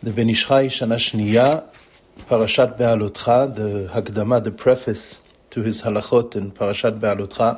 The Ben Ish Chai Shana Shniya, Parashat Be'alotcha, the Hakdama, the preface to his halachot in Parashat Be'alotcha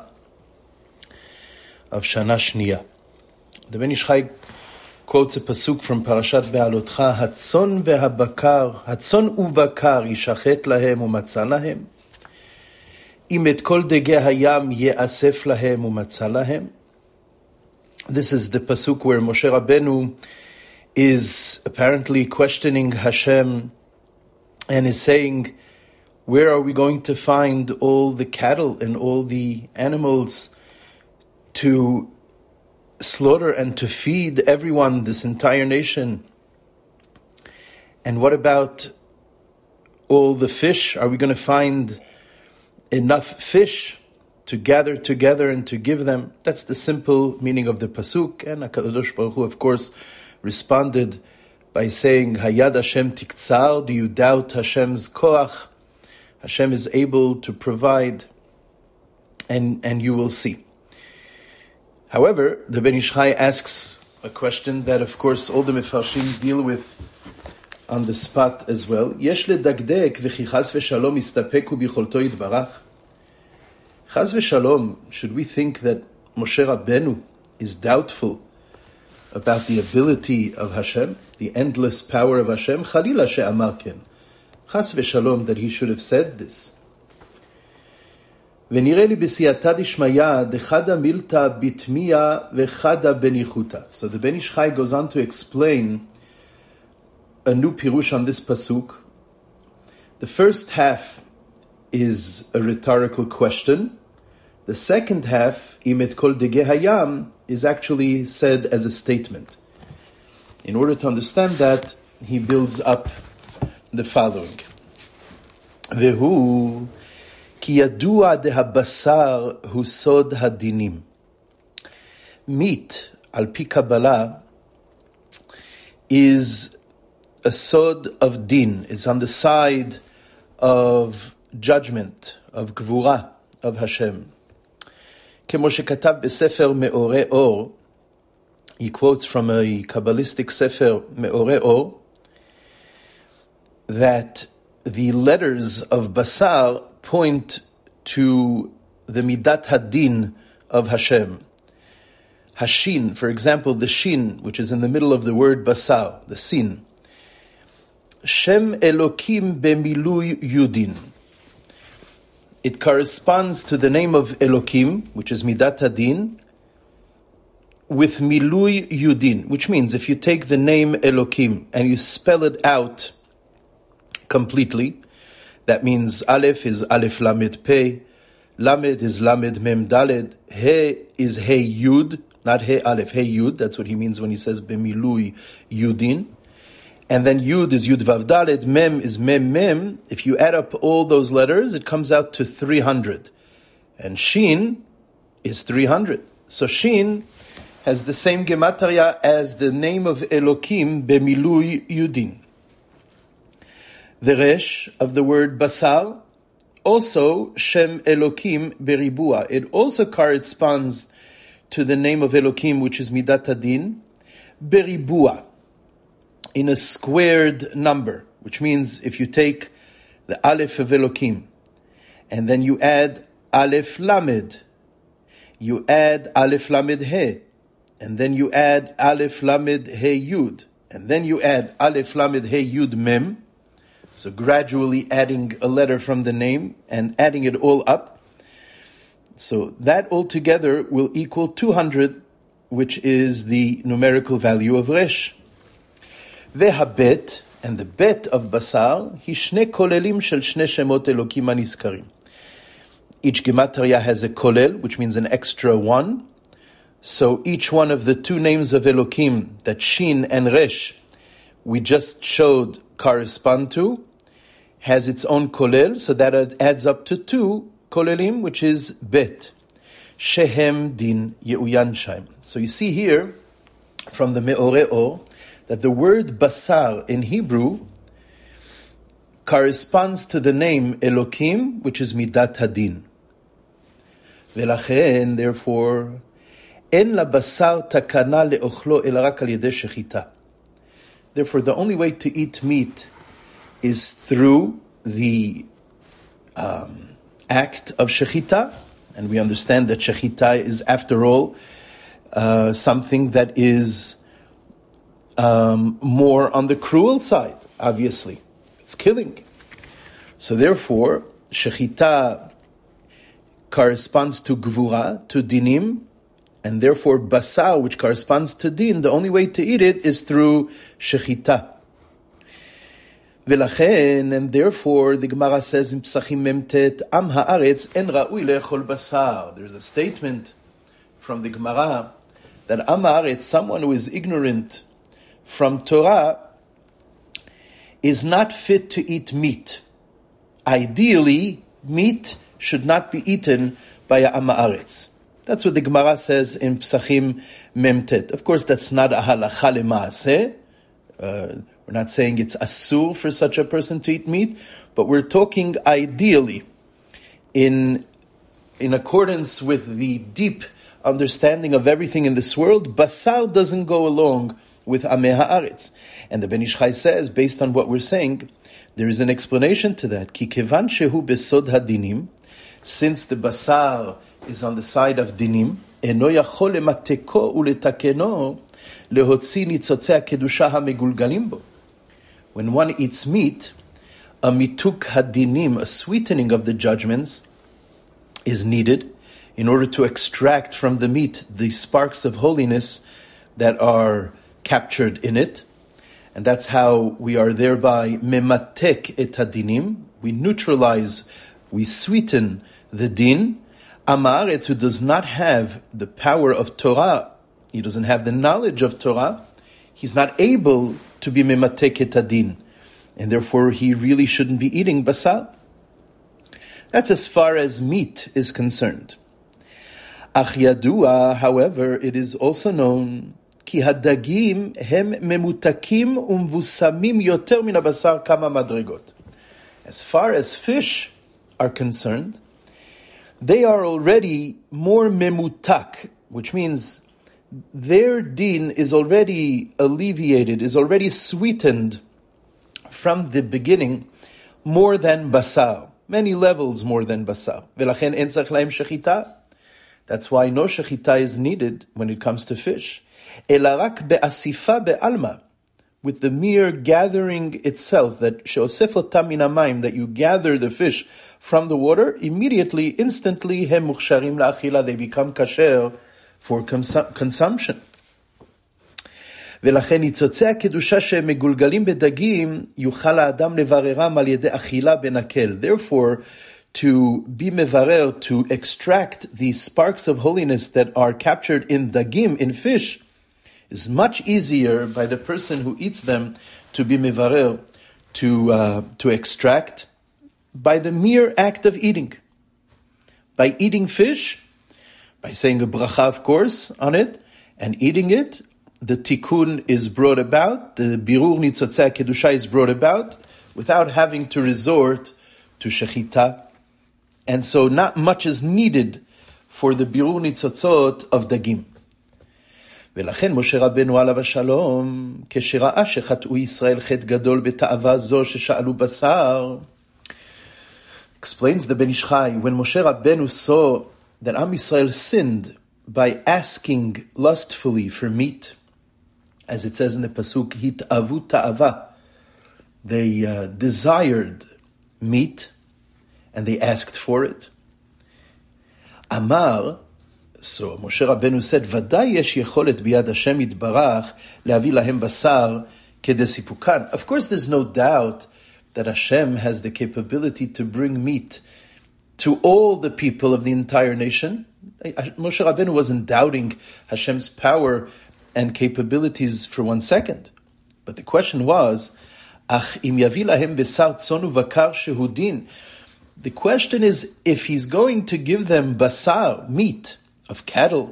of Shana Shniya. The Ben Ish Chai quotes a pasuk from Parashat Be'alotcha, Hatzon ve'habakar, Hatzon uvakar yishachet lahem umatzah lahem, Im et kol degei hayam ye'asef lahem umatzah lahem. This is the pasuk where Moshe Rabbeinu is apparently questioning Hashem and is saying, where are we going to find all the cattle and all the animals to slaughter and to feed everyone, this entire nation? And what about all the fish? Are we going to find enough fish to gather together and to give them? That's the simple meaning of the pasuk. And HaKadosh Baruch Hu, of course, responded by saying, Hayad Hashem tiktzar, do you doubt Hashem's koach? Hashem is able to provide, and you will see. However, the Ben Ish Chai asks a question that, of course, all the Mefarshim deal with on the spot as well. Yesh ledagdek v'chi chas v'shalom istapeku bicholto yitbarach. Chas v'shalom, should we think that Moshe Rabbeinu is doubtful about the ability of Hashem, the endless power of Hashem? Chalila she'amar ken. Chas v'shalom, that he should have said this. V'nirei li b'siyata dishmaya dechada milta bitmiya v'chada benichuta. So the Ben Ish Chai goes on to explain a new pirush on this pasuk. The first half is a rhetorical question. The second half, Im et kol degei hayam, is actually said as a statement. In order to understand that, he builds up the following. Vehu ki yadua dehabasar hu sod hadinim. Meat, al pi Kabbalah, is a sod of din. It's on the side of judgment, of gvura, of Hashem. כמו שכתב בספר מאורי אור, he quotes from a Kabbalistic sefer, מאורי אור, that the letters of basar point to the midat hadin of Hashem. Hashin, for example, the shin, which is in the middle of the word basar, the sin. Shem Elokim bemilui yudin. It corresponds to the name of Elokim, which is Midat Hadin, with Milui Yudin, which means if you take the name Elokim and you spell it out completely, that means Aleph is Aleph Lamed Pei, Lamed is Lamed Mem Daled, He is He Yud, not He Aleph, He Yud, that's what he means when he says Bemilui Yudin. And then Yud is Yud Vav Daled, Mem is Mem Mem. If you add up all those letters, it comes out to 300. And Shin is 300. So Shin has the same gematria as the name of Elokim, Bemilui Yudin. The Resh of the word Basar, also Shem Elokim Beribua. It also corresponds to the name of Elokim, which is Midat Hadin, Beribua, in a squared number, which means if you take the Aleph of Elokim, and then you add Aleph Lamed, you add Aleph Lamed He, and then you add Aleph Lamed He Yud, and then you add Aleph Lamed He Yud Mem, so gradually adding a letter from the name and adding it all up. So that altogether will equal 200, which is the numerical value of Resh. Vehabet, and the bet of Basar, he shne kolelim shel shne shemot Elokim anizkarim. Each gematria has a kolel, which means an extra one. So each one of the two names of Elokim, that Shin and Resh, we just showed correspond to, has its own kolel, so that it adds up to 2 kolelim, which is bet. Shehem din yeuyan shaim. So you see here, from the Me'orei Or, that the word basar in Hebrew corresponds to the name Elokim, which is Midat Hadin. Velachen, therefore, en la basar takana leochlo el rak al yedei shechita. Therefore, the only way to eat meat is through the act of shechita. And we understand that shechita is, after all, something that is more on the cruel side, obviously. It's killing. So therefore, shechita corresponds to gvura, to dinim, and therefore basar, which corresponds to din, the only way to eat it is through shechita. V'lachen, and therefore the Gemara says in Psachim Memtet, Am haaretz en ra'ui le'echol basar. There's a statement from the Gemara that Am haaretz, someone who is ignorant from Torah, is not fit to eat meat. Ideally, meat should not be eaten by a Am haaretz. That's what the Gemara says in Psachim Memtet. Of course, that's not a halacha lema'aseh. We're not saying it's asur for such a person to eat meat, but we're talking ideally in accordance with the deep understanding of everything in this world. Basar doesn't go along with Amei Haaretz. And the Ben Ish Chai says, based on what we're saying, there is an explanation to that. Ki kevan shehu besod hadinim, since the basar is on the side of dinim, eno yachol lemateko uletakeno lehotzi nitzotzei kedusha hamegulgalim bo. When one eats meat, a mituk hadinim, a sweetening of the judgments, is needed in order to extract from the meat the sparks of holiness that are captured in it. And that's how we are thereby mematek et hadinim. We neutralize, we sweeten the din. Amaretz, who does not have the power of Torah, he doesn't have the knowledge of Torah, he's not able to be mematek et hadin, and therefore he really shouldn't be eating basar. That's as far as meat is concerned. Ach yadua, however, it is also known ki hadagim hem memutakim umvusamim yoter min habasar kama madrigot. As far as fish are concerned, they are already more memutak, which means their din is already alleviated, is already sweetened from the beginning more than basar, many levels more than basar. V'lachen en tzarich lahem shechita. That's why no shechita is needed when it comes to fish. Ela rak be'asifa be'alma, with the mere gathering itself, that she'osef otam min hamayim, that you gather the fish from the water, immediately, instantly, hem muchsharim la'achila, they become kasher for consumption. ולכן ניצוצי הקדושה שמגולגלים בדגים יוכל האדם לבררם על ידי אכילה בנקל. Therefore, to be mevarer, to extract these sparks of holiness that are captured in dagim, in fish, is much easier by the person who eats them to be mevarer, to extract by the mere act of eating. By eating fish, by saying a bracha, of course, on it, and eating it, the tikkun is brought about, the birur nitzotzei kedusha is brought about, without having to resort to shechita. And so not much is needed for the birur nitzotzot of dagim. ולכן משה רבנו עליו השלום, כשראה שחטאו ישראל חטא גדול בתאווה זו ששאלו בשר, explains the Ben Ish Chai, when Moshe Rabbeinu saw that Am Yisrael sinned by asking lustfully for meat, as it says in the pasuk, hit'avu ta'ava, they desired meat and they asked for it. Amar, so Moshe Rabbeinu said, Vaday yesh yecholet biyad Hashem yitbarach le'avi lahem basar kedesipukan. Of course, there's no doubt that Hashem has the capability to bring meat to all the people of the entire nation. Moshe Rabbeinu wasn't doubting Hashem's power and capabilities for 1 second. But the question was, Ach im yavi lahem besar tzonu vakar shehudin. The question is, if he's going to give them basar, meat of cattle,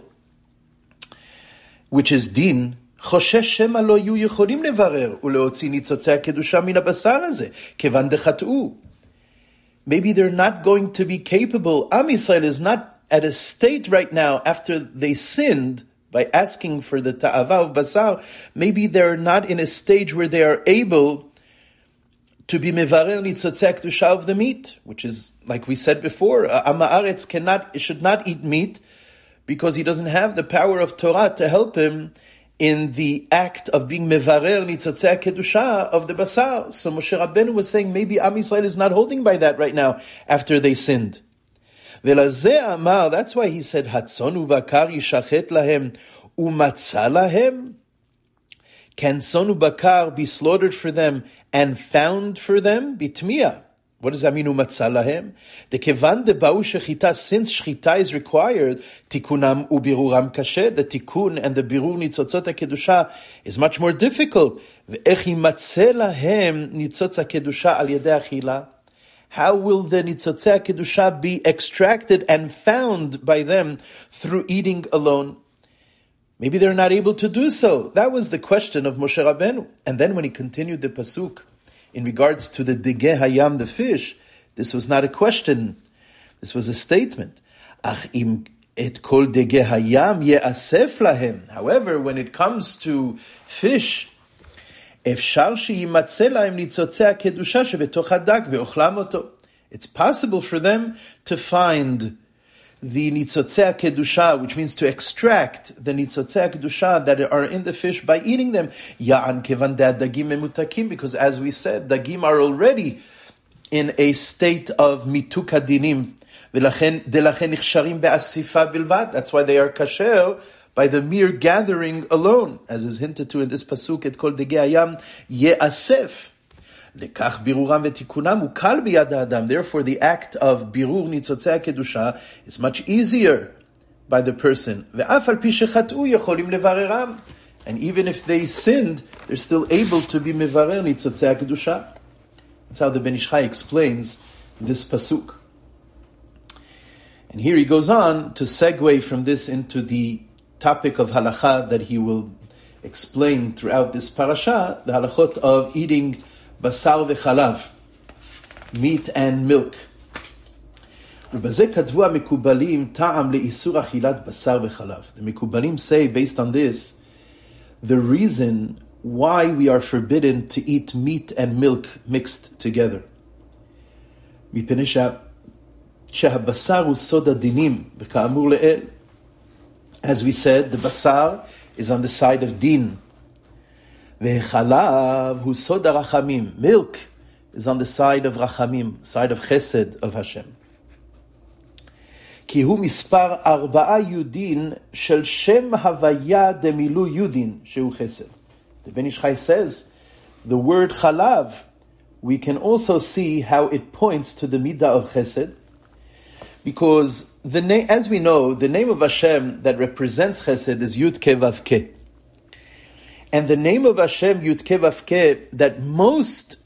which is din, חושש שמא לא יהיו יכולים לברר ולהוציא ניצוצי הקדושה מן הבשר הזה, כיוון דחטאו. Maybe they're not going to be capable. Am Yisrael is not at a state right now after they sinned by asking for the ta'ava of basar, maybe they're not in a stage where they are able to be mevarer nitzotzei kedusha of the meat, which is, like we said before, Am Haaretz should not eat meat because he doesn't have the power of Torah to help him in the act of being mevarer nitzotzei kedusha of the basar. So Moshe Rabbeinu was saying maybe Am Yisrael is not holding by that right now after they sinned. Velazeh amar, that's why he said, Hatzon uvakar yishachet lahem umatzah lahem. Can son ubakar be slaughtered for them and found for them? Bitmiya. What does that mean, umatzah lahem? The kevan de ba'u shechita, since shechita is required, tikunam ubiruram kasher, the tikun and the birur nitzotzot kedusha is much more difficult. Ve'ech yimatzeh lahem nitzotz kedusha al yedei achila. How will the nitzotzei kedusha be extracted and found by them through eating alone? Maybe they're not able to do so. That was the question of Moshe Rabbeinu. And then when he continued the pasuk in regards to the digeh hayam, the fish, this was not a question. This was a statement. Ach im et kol digeh hayam ye'asef lahem. However, when it comes to fish, אפשר שימצא להם ניצוצי הקדושה שבתוך הדג ואוכלם אותו. It's possible for them to find the nitzotzei kedusha, which means to extract the nitzotzei kedusha that are in the fish by eating them. Ya'an kevan dagim memutakim, because as we said, dagim are already in a state of mituk hadinim. V'lachen nichsharim be'asifa bilvad. That's why they are kasher by the mere gathering alone, as is hinted to in this pasuk, et kol degei hayam ye'asef. Lekach biruram v'tikunam ukal biyad ha'adam. Therefore, the act of birur nitzotzei kedusha is much easier by the person. Ve'af al pi shechat'u yacholim levareram. And even if they sinned, they're still able to be mevarer nitzotzei kedusha. That's how the Ben Ish Chai explains this pasuk. And here he goes on to segue from this into the topic of halacha that he will explain throughout this parasha, the halachot of eating basar v'chalav, meat and milk. The Mekubalim say, based on this, the reason why we are forbidden to eat meat and milk mixed together. As we said, the basar is on the side of din. Ve'chalav hu soda rachamim. Milk is on the side of rachamim, side of chesed of Hashem. Ki hu mispar arba'a yudin shel shem havaya demilu yudin shehu chesed. The Ben Ish Chai says, the word chalav, we can also see how it points to the midah of chesed, because the name, as we know, the name of Hashem that represents chesed is Yud Ke Vav Ke. And the name of Hashem, Yud Ke Vav Ke, that most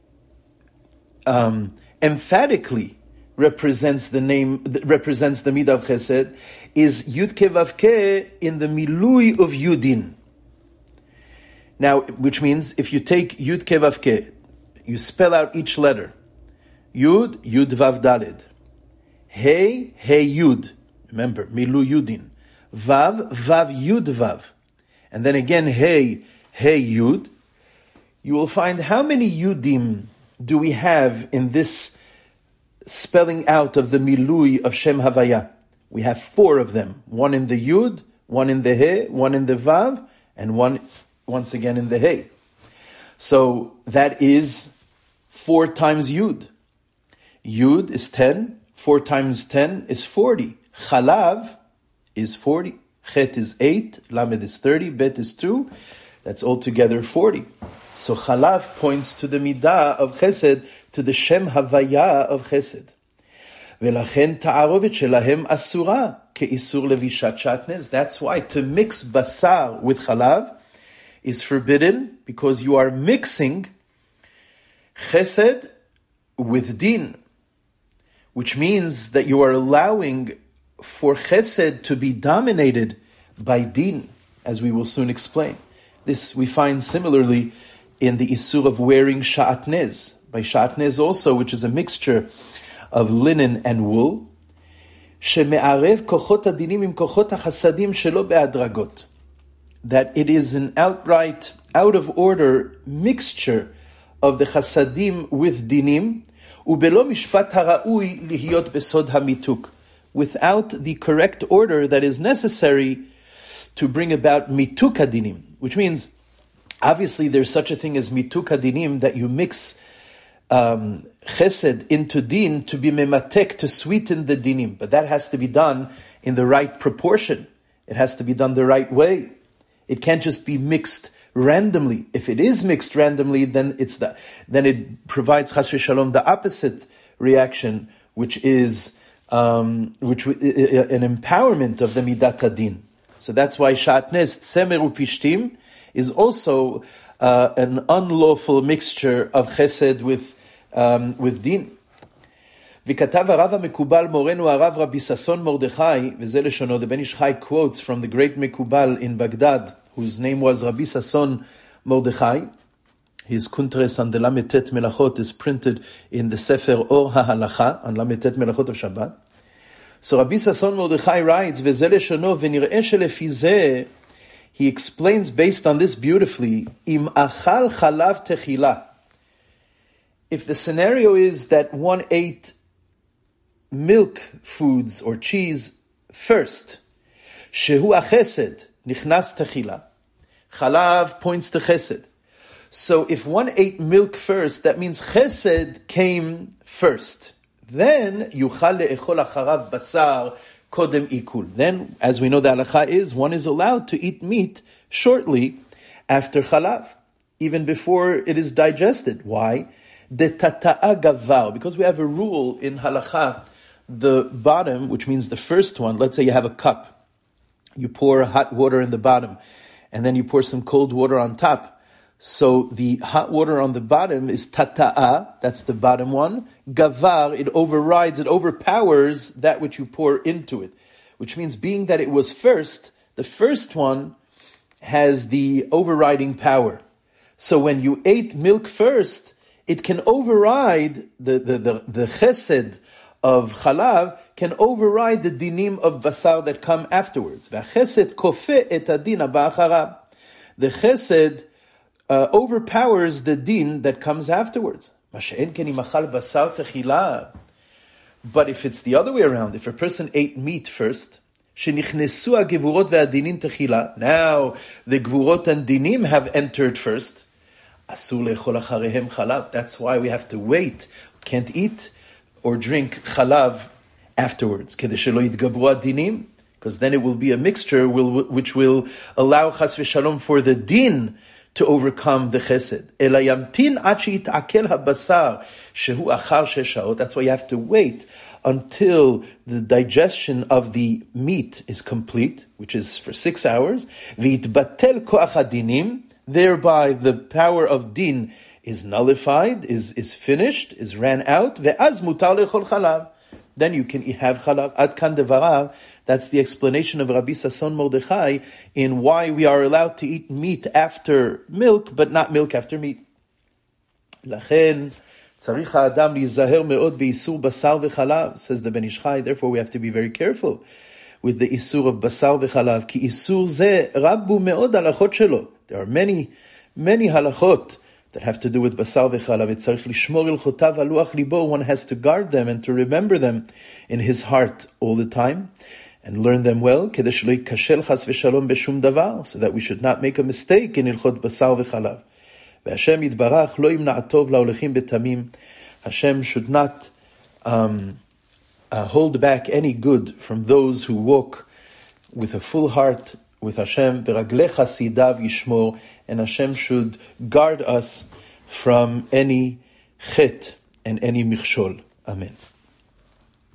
emphatically represents the midah of chesed, is Yud Ke Vav Ke in the milui of Yudin. Now, which means if you take Yud Ke Vav Ke, you spell out each letter. Yud, Yud Vav Daled. Hey, Hey Yud. Remember, Milu Yudin. Vav, Vav Yud Vav. And then again, Hey, Hey Yud. You will find how many Yudim do we have in this spelling out of the Milui of Shem Havaya. We have 4 of them. One in the Yud, one in the He, one in the Vav, and one once again in the He. So that is 4 times Yud. Yud is 10. 4 times 10 is 40. Chalav is 40. Chet is 8. Lamed is 30. Bet is 2. That's altogether 40. So chalav points to the midah of chesed, to the Shem Havaya of chesed. V'lachen ta'arovet shelahem asura ke'isur levishat shatnez. That's why to mix basar with chalav is forbidden, because you are mixing chesed with din, which means that you are allowing for chesed to be dominated by din, as we will soon explain. This we find similarly in the isur of wearing sha'atnez. By sha'atnez also, which is a mixture of linen and wool, שמערב כוחות הדינים עם כוחות החסדים שלא בהדרגות. That it is an outright, out of order mixture of the chasadim with dinim, ובלא משפט הראוי להיות בסוד המיתוק, without the correct order that is necessary to bring about mituk hadinim, which means, obviously there's such a thing as mituk hadinim, that you mix chesed into din to be mematek, to sweeten the dinim, but that has to be done in the right proportion. It has to be done the right way. It can't just be mixed randomly. If it is mixed randomly, then it provides chas v'shalom the opposite reaction, which is an empowerment of the midat hadin. So that's why shatnez tzemer upishtim is also an unlawful mixture of chesed with din. וכתב הרב המקובל מורנו הרב רבי ששון מרדכי, וזה לשונו, the Ben Ish Chai quotes from the great Mekubal in Baghdad, whose name was Rabbi Sasson Mordechai. His Kuntres on the Lametet Melachot is printed in the Sefer Or HaHalacha, on Lametet Melachot of Shabbat. So Rabbi Sasson Mordechai writes, וזה לשונו, ונראה שלפי זה, he explains based on this beautifully, אם אכל חלב תחילה. If the scenario is that one ate milk foods or cheese first, shehu achesed nichnas techila. Chalav points to chesed. So if one ate milk first, that means chesed came first. Then yuchal le'echol acharav basar kodem ikul. Then, as we know the halacha is, one is allowed to eat meat shortly after chalav, even before it is digested. Why? De tata'a gavar, because we have a rule in halacha, the bottom, which means the first one, let's say you have a cup, you pour hot water in the bottom, and then you pour some cold water on top. So the hot water on the bottom is tata'a, that's the bottom one. Gavar, it overrides, it overpowers that which you pour into it. Which means, being that it was first, the first one has the overriding power. So when you ate milk first, it can override the chesed of chalav, can override the dinim of basar that come afterwards. V'chesed kofeh et adin haba acharav. The chesed overpowers the din that comes afterwards. Masha'en ken im achal basar techila. But if it's the other way around, if a person ate meat first, shenichnesu hagevurot ve'adinim techila, now the gevurot and dinim have entered first. Asur le'echol acharehem chalav. That's why we have to wait. Can't eat or drink chalav afterwards, because then it will be a mixture which will allow chas v'shalom for the din to overcome the chesed. That's why you have to wait until the digestion of the meat is complete, which is for 6 hours. Thereby the power of din is nullified, is finished, is ran out. Ve'az mutar le'chol chalav. Then you can have chalav. Ad kan devarav. That's the explanation of Rabbi Sasson Mordechai in why we are allowed to eat meat after milk, but not milk after meat. Lachen tzarich ha'adam lizaher me'od be'isur basar v'chalav, says the Ben Ish Chai. Therefore, we have to be very careful with the isur of basar v'chalav. Ki isur ze rabbu me'od halachot shelo. There are many halachot that have to do with basar v'chalav. Tzarich lishmor ilchotav aluach libo. One has to guard them and to remember them in his heart all the time and learn them well. Kedei shelo yikashel chas v'shalom b'shum davar, so that we should not make a mistake in ilchot basar v'chalav. Ve'Hashem yitbarach lo yimna tov la'olechim betamim. Hashem should not hold back any good from those who walk with a full heart with Hashem. V'raglei chasidav yishmor. And Hashem should guard us from any chet and any michshol. Amen.